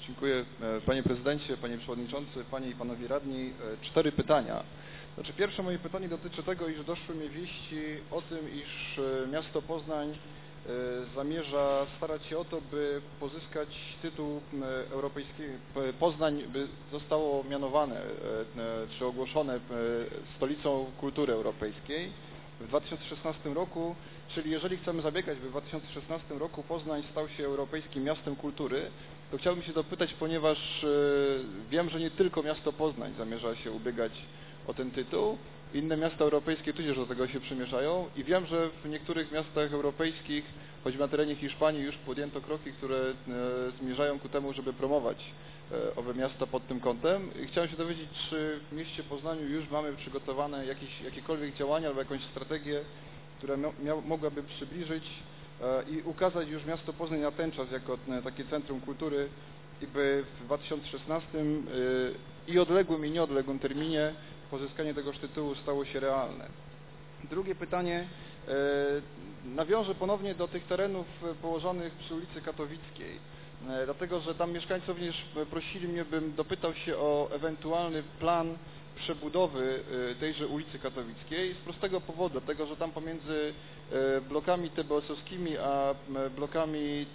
Dziękuję. Panie Prezydencie, Panie Przewodniczący, Panie i Panowie Radni. 4 pytania. Znaczy, pierwsze moje pytanie dotyczy tego, iż doszły mi wieści o tym, iż miasto Poznań zamierza starać się o to, by pozyskać tytuł europejski. Poznań by zostało mianowane czy ogłoszone stolicą kultury europejskiej w 2016 roku, czyli jeżeli chcemy zabiegać, by w 2016 roku Poznań stał się europejskim miastem kultury, to chciałbym się dopytać, ponieważ wiem, że nie tylko miasto Poznań zamierza się ubiegać o ten tytuł, inne miasta europejskie tudzież do tego się przymierzają i wiem, że w niektórych miastach europejskich, choćby na terenie Hiszpanii, już podjęto kroki, które zmierzają ku temu, żeby promować owe miasta pod tym kątem. I chciałem się dowiedzieć, czy w mieście Poznaniu już mamy przygotowane jakiekolwiek działania albo jakąś strategię, która mogłaby przybliżyć i ukazać już miasto Poznań na ten czas jako takie centrum kultury i by w 2016 i odległym i nieodległym terminie pozyskanie tegoż tytułu stało się realne. Drugie pytanie nawiążę ponownie do tych terenów położonych przy ulicy Katowickiej, dlatego że tam mieszkańcy również prosili mnie, bym dopytał się o ewentualny plan przebudowy tejże ulicy Katowickiej z prostego powodu, dlatego że tam pomiędzy blokami TBS-owskimi a blokami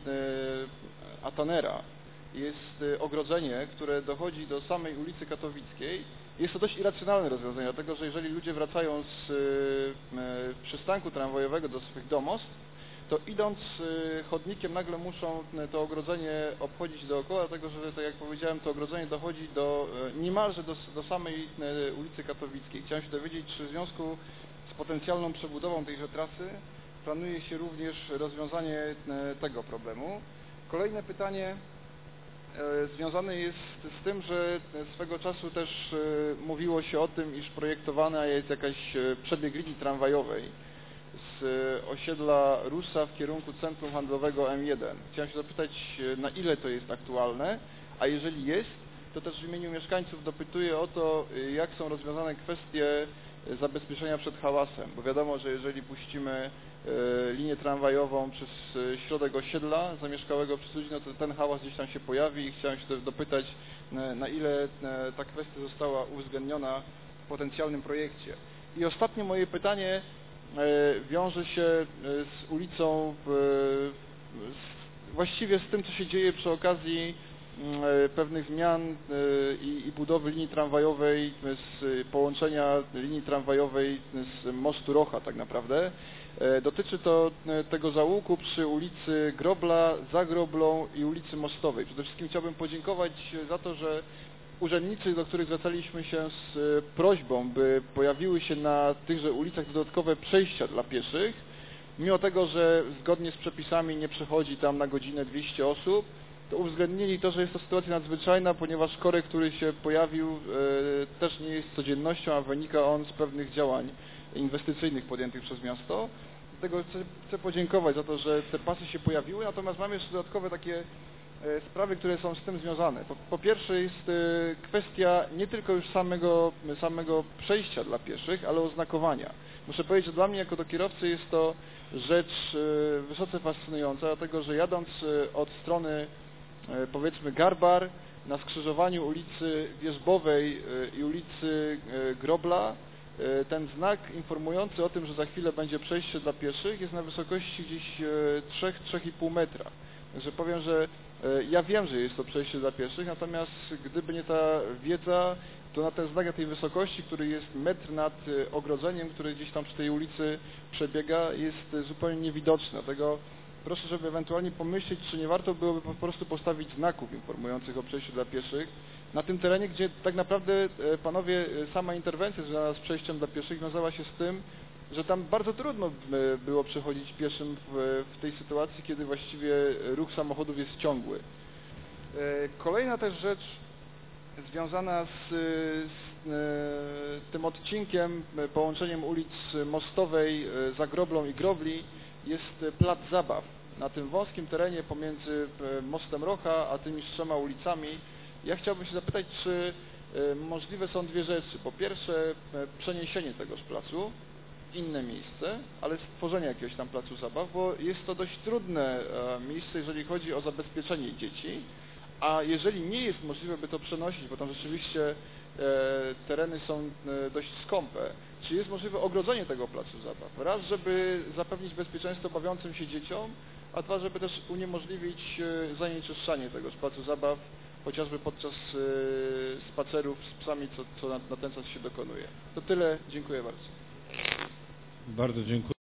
Atanera jest ogrodzenie, które dochodzi do samej ulicy Katowickiej. Jest to dość irracjonalne rozwiązanie, dlatego że jeżeli ludzie wracają z przystanku tramwajowego do swych domostw, to idąc chodnikiem nagle muszą to ogrodzenie obchodzić dookoła, dlatego że, tak jak powiedziałem, to ogrodzenie dochodzi niemalże do samej ulicy Katowickiej. Chciałem się dowiedzieć, czy w związku z potencjalną przebudową tejże trasy planuje się również rozwiązanie tego problemu. Kolejne pytanie związane jest z tym, że swego czasu też mówiło się o tym, iż projektowana jest jakaś przebieg linii tramwajowej z osiedla Rusa w kierunku centrum handlowego M1. Chciałem się zapytać, na ile to jest aktualne, a jeżeli jest, to też w imieniu mieszkańców dopytuję o to, jak są rozwiązane kwestie zabezpieczenia przed hałasem, bo wiadomo, że jeżeli puścimy linię tramwajową przez środek osiedla zamieszkałego przez ludzi, no to ten hałas gdzieś tam się pojawi i chciałem się też dopytać, na ile ta kwestia została uwzględniona w potencjalnym projekcie. I ostatnie moje pytanie wiąże się z ulicą, właściwie z tym, co się dzieje przy okazji pewnych zmian i budowy linii tramwajowej, z połączenia linii tramwajowej z mostu Rocha tak naprawdę. Dotyczy to tego zaułku przy ulicy Grobla, za Groblą i ulicy Mostowej. Przede wszystkim chciałbym podziękować za to, że urzędnicy, do których zwracaliśmy się z prośbą, by pojawiły się na tychże ulicach dodatkowe przejścia dla pieszych, mimo tego, że zgodnie z przepisami nie przechodzi tam na godzinę 200 osób, to uwzględnili to, że jest to sytuacja nadzwyczajna, ponieważ korek, który się pojawił, też nie jest codziennością, a wynika on z pewnych działań inwestycyjnych podjętych przez miasto. Dlatego chcę podziękować za to, że te pasy się pojawiły, natomiast mamy jeszcze dodatkowe takie sprawy, które są z tym związane. Po pierwsze jest kwestia nie tylko już samego przejścia dla pieszych, ale oznakowania. Muszę powiedzieć, że dla mnie jako do kierowcy jest to rzecz wysoce fascynująca, dlatego że jadąc od strony powiedzmy Garbar na skrzyżowaniu ulicy Wierzbowej i ulicy Grobla, ten znak informujący o tym, że za chwilę będzie przejście dla pieszych, jest na wysokości gdzieś 3-3,5 metra. Także powiem, że ja wiem, że jest to przejście dla pieszych, natomiast gdyby nie ta wiedza, to na ten znak na tej wysokości, który jest metr nad ogrodzeniem, który gdzieś tam przy tej ulicy przebiega, jest zupełnie niewidoczny. Dlatego proszę, żeby ewentualnie pomyśleć, czy nie warto byłoby po prostu postawić znaków informujących o przejściu dla pieszych na tym terenie, gdzie tak naprawdę, panowie, sama interwencja związana z przejściem dla pieszych wiązała się z tym, że tam bardzo trudno było przechodzić pieszym w tej sytuacji, kiedy właściwie ruch samochodów jest ciągły. Kolejna też rzecz związana z tym odcinkiem, połączeniem ulic Mostowej, za Groblą i Grobli jest plac zabaw. Na tym wąskim terenie pomiędzy mostem Rocha a tymi 3 ulicami ja chciałbym się zapytać, czy możliwe są dwie rzeczy. Po pierwsze, przeniesienie tegoż placu w inne miejsce, ale stworzenie jakiegoś tam placu zabaw, bo jest to dość trudne miejsce, jeżeli chodzi o zabezpieczenie dzieci, a jeżeli nie jest możliwe, by to przenosić, bo tam rzeczywiście tereny są dość skąpe, czy jest możliwe ogrodzenie tego placu zabaw? Raz, żeby zapewnić bezpieczeństwo bawiącym się dzieciom, a dwa, żeby też uniemożliwić zanieczyszczanie tegoż placu zabaw, chociażby podczas spacerów z psami, co na ten czas się dokonuje. To tyle, dziękuję bardzo. Bardzo dziękuję.